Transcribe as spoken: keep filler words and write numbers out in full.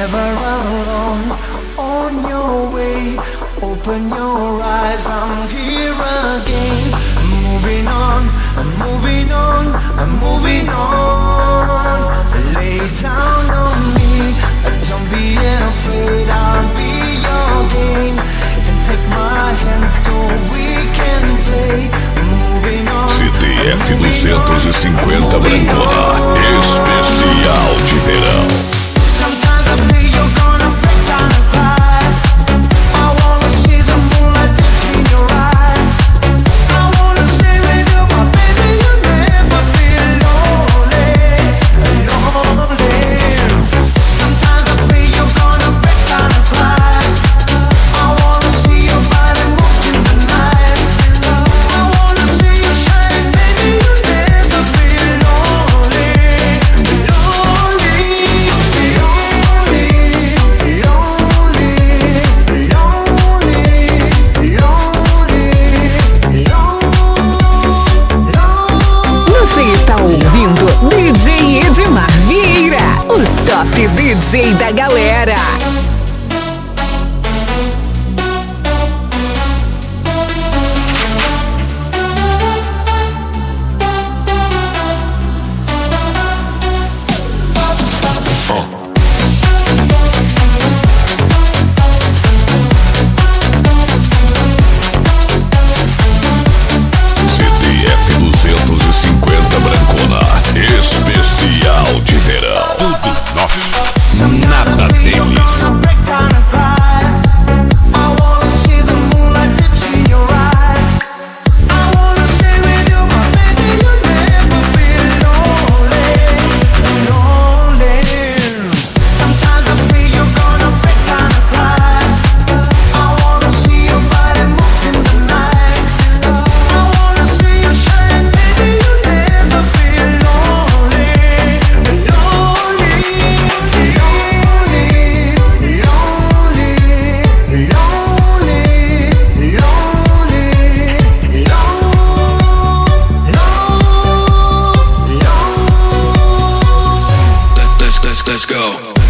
never alone. On your way, open your eyes, I'm here again. Moving on, I'm moving on, I'm moving on. Lay down on me, don't be afraid, I'll be your game. And take my hand so we can play. Moving on. C D F duzentos e cinquenta Brancona, especial de verão. Sometimes I feel you're gonna break down and cry. I wanna see the moonlight dip in your eyes. I wanna stay with you, my baby, you'll never be lonely, lonely. Sometimes I feel you're gonna break down and cry. I wanna see your body moves in the night. I wanna see you shine, baby, you'll never be lonely, lonely, Você está ouvindo D J Edmar Vieira, o top D J da galera. C D F duzentos e cinquenta Brancona, especial de verão. Tudo nosso, nada deles. Let's go.